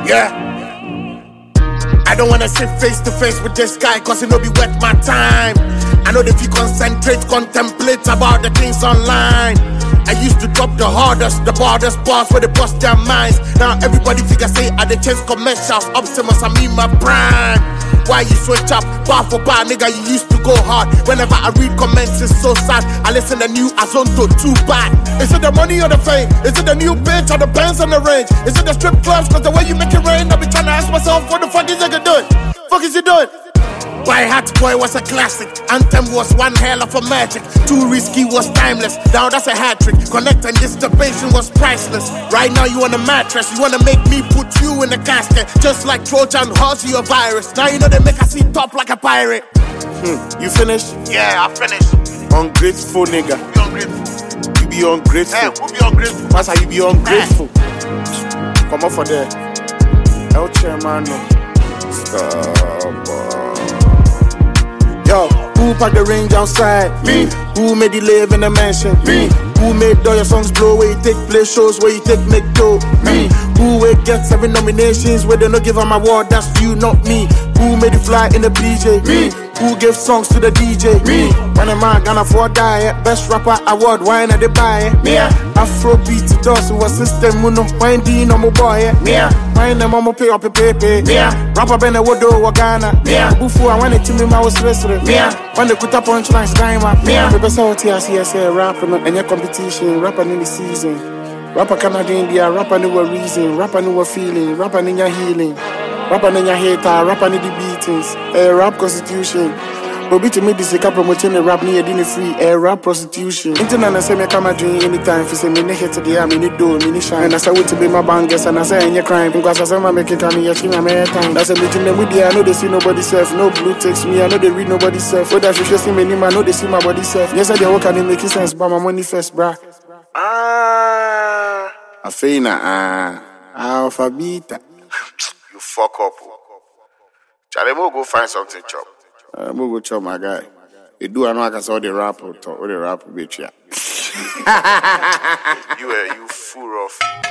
Yeah. I don't wanna sit face to face with this guy, cause it no be worth my time. I know that if you concentrate, contemplate about the things online. I used to drop the hardest, the baddest bars where they bust their minds. Now everybody figure say I the chase commercials, Optimus, I'm in my prime. Why you switch up, bar for bar, nigga, you used to go hard. Whenever I read comments, it's so sad. I listen to new Azonto, too bad. Is it the money or the fame? Is it the new bitch or the bands on the range? Is it the strip clubs? Cause the way you make it rain, I be trying to ask myself, what the fuck is nigga doing? Fuck is you doing? By Hat Boy was a classic. Anthem was one hell of a magic. Too Risky was timeless. Now that's a hat trick. Connect and disturbation was priceless. Right now you on a mattress. You wanna make me put you in a casket, just like Trojan horse or virus. Now you know they make us see top like a pirate. You finished? Yeah, I finished. Ungrateful nigga. You ungrateful. You be ungrateful. Hey, who be ungrateful? What's how you be ungrateful? Come up for there. El Chairman. Stop. Yo, who packed the range outside? Me. Who made you live in a mansion? Me. Who made all your songs blow where you take play shows, where you take make dough? Me. Who will get 7 nominations where they no give 'em award? That's you, not me. Who made you fly in the PJ? Me. Who gave songs to the DJ? Me. When a man gonna afford diet, best rapper award, why not they buy it? Me. Afrobeat to us, who was system, no wine D no more boy. Me. Why them mama pay up a pepe? Me. Rapper bene wodo wagana. Me. Bufu I want it to me my was wrestling. Me. When they put up punchlines, time up. Me. The best out here, say rapper and your competition, rapper in the season. Rapper Canada India, rapper no reason, rapper no feeling, rapper in your healing. Rapper in your hater, rapper in the beatings, rap constitution. But to me, this is a promoting a rap near dinner free, rap prostitution. Internet, I say, me come drink anytime. If you say, me hit to the army, me do, me shine. And I say, wait to be my bangers, and I say, in your crime. Because I say, I make it come here, she my time. That's a meeting them with the I know they see nobody self. No blue text me, I know they read nobody self. What that you see me, I know they see my body self. Yes, I do work and it make sense, but my money first, bruh. Afina, alphabeta. You fuck up. Charlie, we'll go find something chop. We'll go chop, my guy. You do, I know I can say all the rap, bitch, yeah. You fool off.